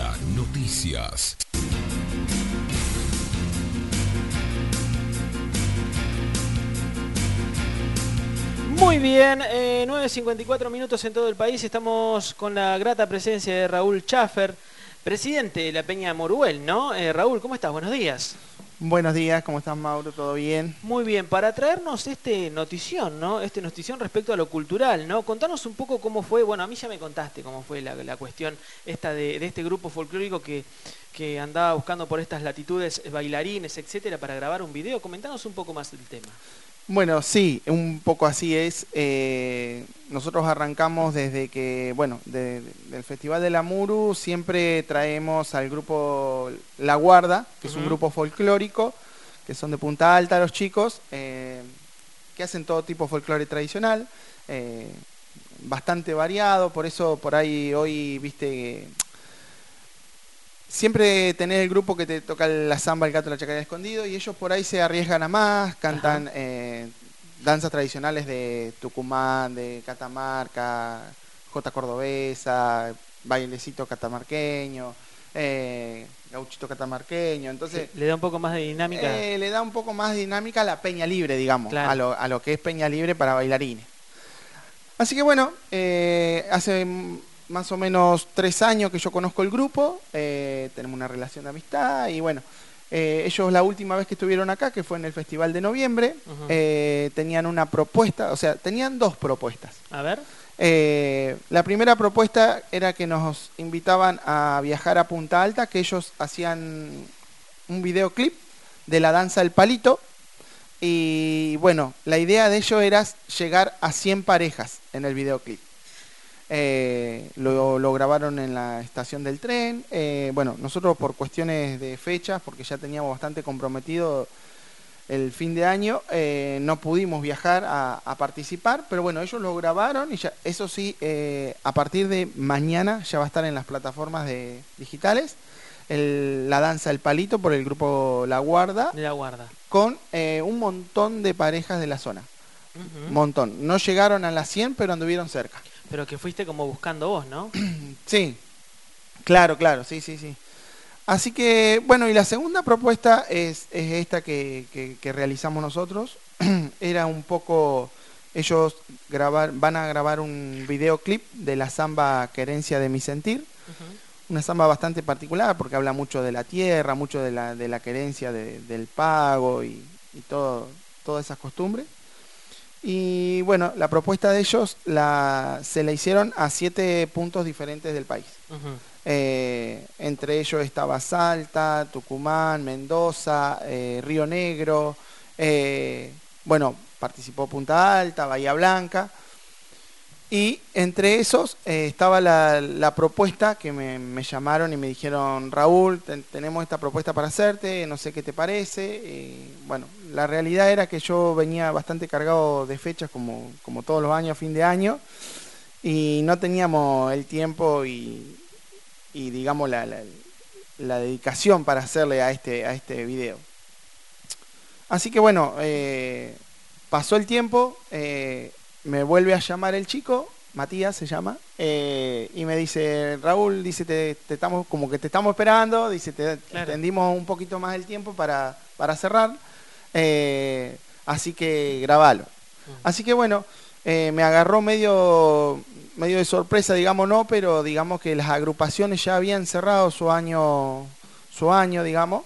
Ahora, noticias. Muy bien, 9:54 minutos en todo el país. Estamos con la grata presencia de Raúl Schaffer, presidente de la Peña Moruel, ¿no? Raúl, ¿cómo estás? Buenos días. Buenos días, ¿cómo estás, Mauro? ¿Todo bien? Muy bien, para traernos este notición, ¿no? Este notición respecto a lo cultural, ¿no? Contanos un poco cómo fue, bueno, a mí ya me contaste cómo fue la cuestión esta de este grupo folclórico que andaba buscando por estas latitudes bailarines, etcétera, para grabar un video. Comentanos un poco más del tema. Bueno, sí, un poco así es. Nosotros arrancamos desde que, bueno, del Festival de la Muru siempre traemos al grupo La Guarda, que es un grupo folclórico, que son de Punta Alta los chicos, que hacen todo tipo de folclore tradicional, bastante variado, por eso por ahí hoy, viste, siempre tenés el grupo que te toca la samba, el gato, la chacarera escondido, y ellos por ahí se arriesgan a más, cantan danzas tradicionales de Tucumán, de Catamarca, jota cordobesa, bailecito catamarqueño, gauchito catamarqueño. Entonces le da un poco más de dinámica. Le da un poco más de dinámica a la peña libre, digamos, claro, a lo que es peña libre para bailarines. Así que bueno, hace más o menos 3 años que yo conozco el grupo, tenemos una relación de amistad y bueno, ellos la última vez que estuvieron acá, que fue en el Festival de Noviembre, tenían una propuesta, o sea, tenían 2 propuestas. A ver. La primera propuesta era que nos invitaban a viajar a Punta Alta, que ellos hacían un videoclip de la danza del palito. Y bueno, la idea de ello era llegar a 100 parejas en el videoclip. Lo grabaron en la estación del tren. Bueno, nosotros por cuestiones de fechas, porque ya teníamos bastante comprometido el fin de año, no pudimos viajar a participar, pero bueno, ellos lo grabaron y ya, eso sí, a partir de mañana ya va a estar en las plataformas digitales. La danza del palito por el grupo La Guarda. La Guarda. Con un montón de parejas de la zona. Un montón. No llegaron a las 100, pero anduvieron cerca. Pero que fuiste como buscando vos, ¿no? Sí, claro, sí. Así que, bueno, y la segunda propuesta es esta que realizamos nosotros. Era un poco, ellos van a grabar un videoclip de la samba Querencia de mi sentir. Una samba bastante particular porque habla mucho de la tierra, mucho de la querencia del pago y todas esas costumbres. Y bueno, la propuesta de ellos se la hicieron a 7 puntos diferentes del país. Entre ellos estaba Salta, Tucumán, Mendoza, Río Negro, bueno, participó Punta Alta, Bahía Blanca. Y entre esos estaba la propuesta que me llamaron y me dijeron: Raúl, tenemos esta propuesta para hacerte, no sé qué te parece. Bueno, la realidad era que yo venía bastante cargado de fechas como todos los años, fin de año, y no teníamos el tiempo y digamos la dedicación para hacerle a este video. Así que bueno, pasó el tiempo, me vuelve a llamar el chico, Matías se llama, y me dice: Raúl, dice, te estamos, como que te estamos esperando, dice, extendimos un poquito más el tiempo para cerrar, así que grabalo. Así que bueno, me agarró medio de sorpresa, digamos, no, pero digamos que las agrupaciones ya habían cerrado su año, digamos.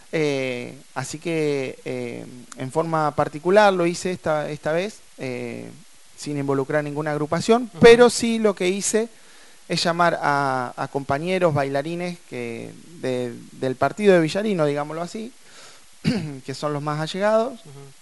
Así que en forma particular lo hice esta vez, sin involucrar ninguna agrupación, pero sí lo que hice es llamar a compañeros bailarines del partido de Villarino, digámoslo así, que son los más allegados,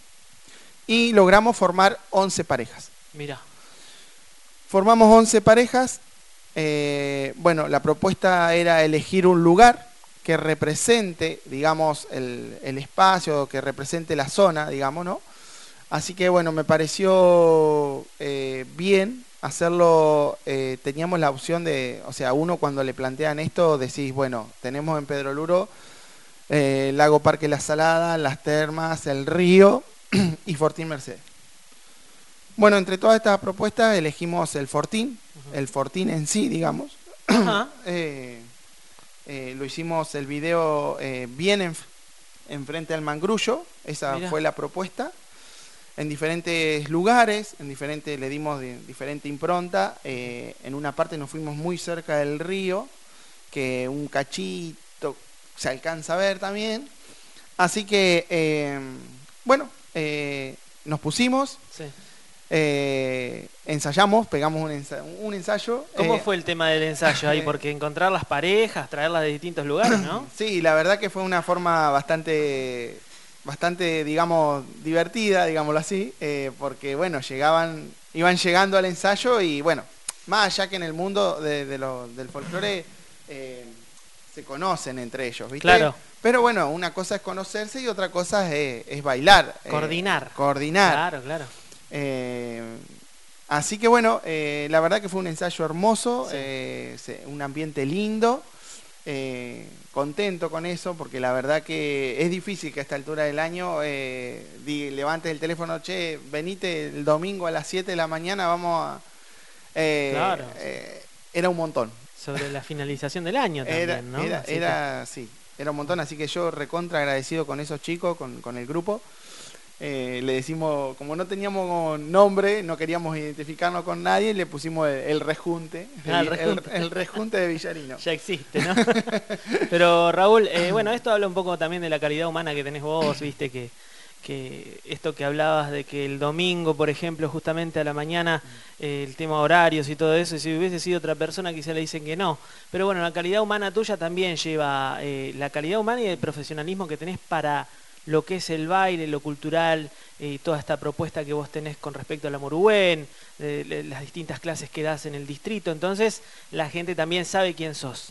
y logramos formar 11 parejas. Mirá. Formamos 11 parejas. Bueno, la propuesta era elegir un lugar que represente, digamos, el espacio, que represente la zona, digamos, ¿no? Así que bueno, me pareció bien hacerlo. Teníamos la opción de, o sea, uno cuando le plantean esto, decís, bueno, tenemos en Pedro Luro el Lago Parque La Salada, las termas, el río y Fortín Mercedes. Bueno, entre todas estas propuestas elegimos el Fortín en sí, digamos. lo hicimos el video bien enfrente al mangrullo, esa Mirá. fue la propuesta, en diferentes lugares, le dimos diferente impronta, en una parte nos fuimos muy cerca del río, que un cachito se alcanza a ver también, así que, bueno, nos pusimos, Sí. ensayamos, pegamos un ensayo. ¿Cómo fue el tema del ensayo ahí? Porque encontrar las parejas, traerlas de distintos lugares, ¿no? Sí, la verdad que fue una forma bastante, digamos, divertida, digámoslo así, porque, bueno, iban llegando al ensayo y, bueno, más allá que en el mundo del folclore se conocen entre ellos, ¿viste? Claro. Pero, bueno, una cosa es conocerse y otra cosa es bailar. Coordinar. Coordinar. Claro, claro. Así que bueno, la verdad que fue un ensayo hermoso, Sí. un ambiente lindo, contento con eso, porque la verdad que es difícil que a esta altura del año levantes el teléfono, che, venite el domingo a las 7 de la mañana, vamos a... Claro. Era un montón. Sobre la finalización del año también, ¿no? Sí, era un montón, así que yo recontra agradecido con esos chicos, con el grupo. Le decimos, como no teníamos nombre, no queríamos identificarnos con nadie, le pusimos el rejunte, el rejunte de Villarino. Ya existe, ¿no? Pero Raúl, bueno, esto habla un poco también de la calidad humana que tenés vos, viste, que esto que hablabas de que el domingo, por ejemplo, justamente a la mañana, el tema horarios y todo eso, si hubiese sido otra persona quizá le dicen que no. Pero bueno, la calidad humana tuya también lleva la calidad humana y el profesionalismo que tenés para lo que es el baile, lo cultural, y toda esta propuesta que vos tenés con respecto a la Moruén, las distintas clases que das en el distrito. Entonces, la gente también sabe quién sos.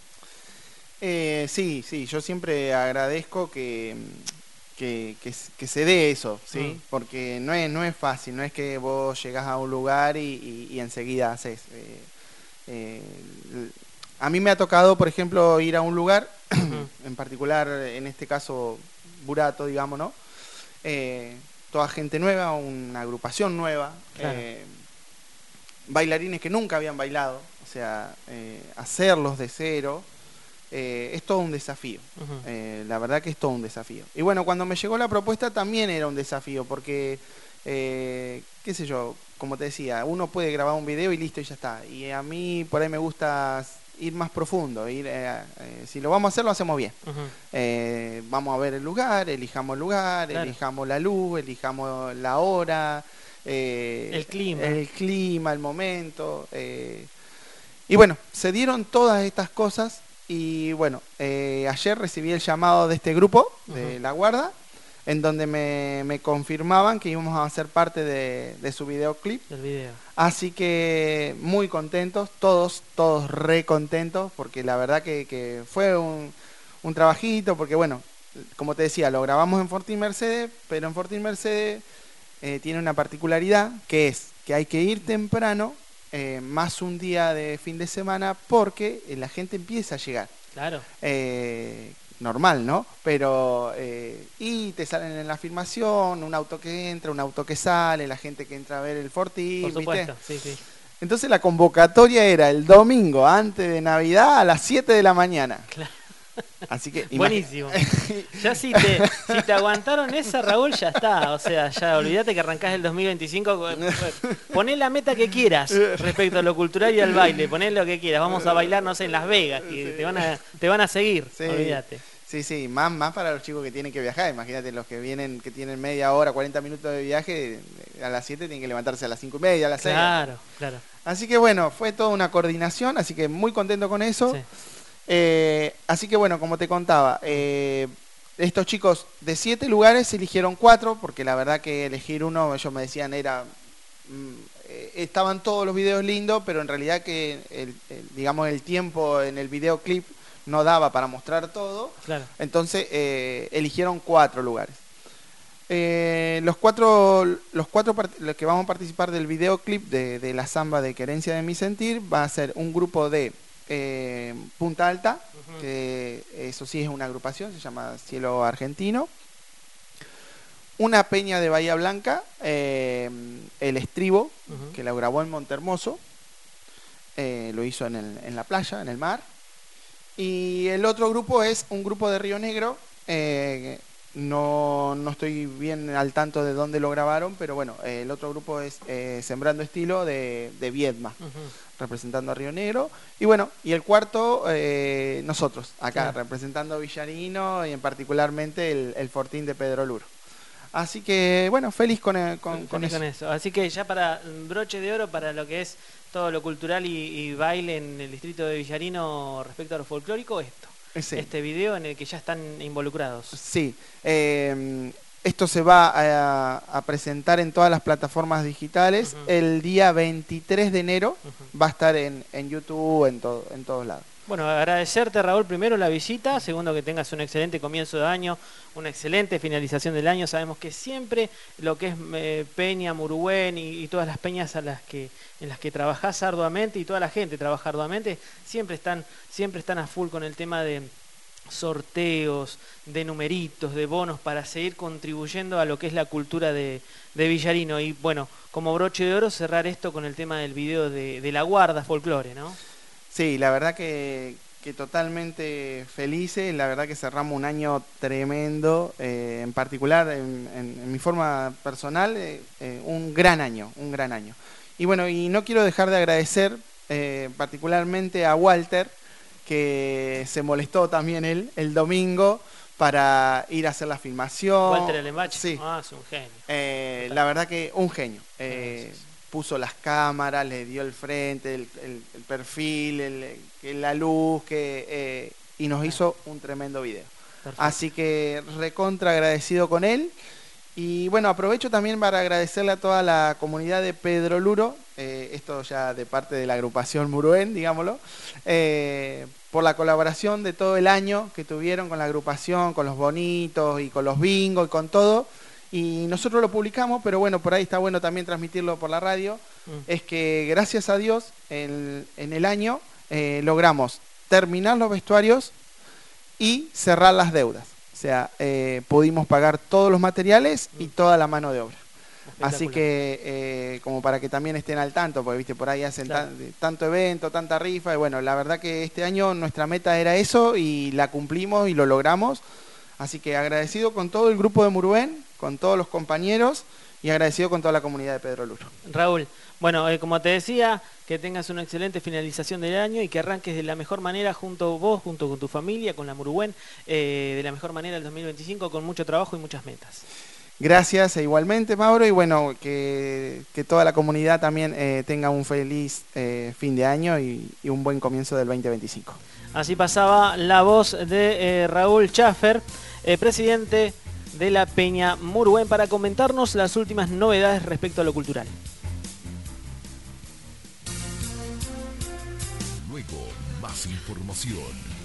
Sí, yo siempre agradezco que se dé eso, ¿sí? Porque no es fácil, no es que vos llegás a un lugar y enseguida haces. A mí me ha tocado, por ejemplo, ir a un lugar, en particular, en este caso, Burato, digamos, ¿no? Toda gente nueva, una agrupación nueva, claro. Bailarines que nunca habían bailado, o sea, hacerlos de cero. Es todo un desafío, la verdad que es todo un desafío. Y bueno, cuando me llegó la propuesta también era un desafío, porque, qué sé yo, como te decía, uno puede grabar un video y listo y ya está. Y a mí por ahí me gusta ir más profundo, si lo vamos a hacer, lo hacemos bien. Vamos a ver el lugar, elijamos el lugar, claro. Elijamos la luz, elijamos la hora, el clima, el momento. Y bueno, se dieron todas estas cosas. Y bueno, ayer recibí el llamado de este grupo, de La Guarda, en donde me confirmaban que íbamos a ser parte de su videoclip. Del video. Así que muy contentos, todos re contentos, porque la verdad que fue un trabajito, porque bueno, como te decía, lo grabamos en Fortín Mercedes, pero en Fortín Mercedes tiene una particularidad, que es que hay que ir temprano, más un día de fin de semana, porque la gente empieza a llegar. Claro. Normal, ¿no? Pero, y te salen en la filmación, un auto que entra, un auto que sale, la gente que entra a ver el Fortín, por supuesto, ¿viste? Sí. Entonces la convocatoria era el domingo, antes de Navidad, a las 7 de la mañana. Claro. Así que buenísimo. Ya si te aguantaron esa, Raúl, ya está. O sea, ya olvídate que arrancás el 2025. Poné la meta que quieras respecto a lo cultural y al baile. Poné lo que quieras. Vamos a bailar, no sé, en Las Vegas. Que te van a seguir. Sí. Olvídate. Sí, más para los chicos que tienen que viajar. Imagínate los que vienen, que tienen media hora, 40 minutos de viaje, a las 7 tienen que levantarse a las 5:30, a las 6. Claro. Así que bueno, fue toda una coordinación, así que muy contento con eso. Sí. Así que bueno, como te contaba, estos chicos de 7 lugares eligieron 4, porque la verdad que elegir uno, ellos me decían, estaban todos los videos lindos, pero en realidad que digamos el tiempo en el videoclip no daba para mostrar todo. Claro. Entonces eligieron 4 lugares. Los cuatro que vamos a participar del videoclip de la samba de Querencia de mi sentir va a ser un grupo de Punta Alta, que eso sí es una agrupación, se llama Cielo Argentino. Una peña de Bahía Blanca, El Estribo, que la grabó en Montermoso, lo hizo en la playa, en el mar. Y el otro grupo es un grupo de Río Negro. No estoy bien al tanto de dónde lo grabaron, pero bueno, el otro grupo es Sembrando Estilo de Viedma, representando a Río Negro. Y bueno, y el cuarto, nosotros, acá, representando a Villarino y en particularmente el Fortín de Pedro Luro. Así que, bueno, feliz con eso. Así que ya para broche de oro para lo que es todo lo cultural y baile en el distrito de Villarino respecto a lo folclórico, Sí. Este video en el que ya están involucrados. Sí, esto se va a presentar en todas las plataformas digitales. El día 23 de enero va a estar en YouTube, en todos lados. Bueno, agradecerte, Raúl, primero la visita, segundo que tengas un excelente comienzo de año, una excelente finalización del año. Sabemos que siempre lo que es Peña, Muruén y todas las peñas en las que trabajás arduamente y toda la gente trabaja arduamente, siempre están a full con el tema de sorteos, de numeritos, de bonos para seguir contribuyendo a lo que es la cultura de Villarino. Y bueno, como broche de oro, cerrar esto con el tema del video de la Guarda Folclore, ¿no? Sí, la verdad que totalmente felices, la verdad que cerramos un año tremendo, en particular en mi forma personal, un gran año. Y bueno, y no quiero dejar de agradecer particularmente a Walter, que se molestó también él el domingo para ir a hacer la filmación. Walter Elembache, sí. Es un genio. La verdad que un genio. Puso las cámaras, le dio el frente, el perfil, la luz, y nos hizo un tremendo video. Perfecto. Así que recontra agradecido con él. Y bueno, aprovecho también para agradecerle a toda la comunidad de Pedro Luro, esto ya de parte de la agrupación Muruén, digámoslo, por la colaboración de todo el año que tuvieron con la agrupación, con los bonitos y con los bingos y con todo. Y nosotros lo publicamos, pero bueno, por ahí está bueno también transmitirlo por la radio. Es que gracias a Dios en el año logramos terminar los vestuarios y cerrar las deudas. O sea, pudimos pagar todos los materiales y toda la mano de obra. Así que, como para que también estén al tanto, porque viste por ahí hacen tanto evento, tanta rifa, y bueno, la verdad que este año nuestra meta era eso y la cumplimos y lo logramos. Así que agradecido con todo el grupo de Muruén, con todos los compañeros y agradecido con toda la comunidad de Pedro Luro. Raúl, bueno, como te decía, que tengas una excelente finalización del año y que arranques de la mejor manera junto con tu familia, con la Muruén, de la mejor manera el 2025, con mucho trabajo y muchas metas. Gracias, e igualmente, Mauro, y bueno, que toda la comunidad también tenga un feliz fin de año y un buen comienzo del 2025. Así pasaba la voz de Raúl Schaffer, presidente de la Peña Muruén, para comentarnos las últimas novedades respecto a lo cultural. Luego, más información.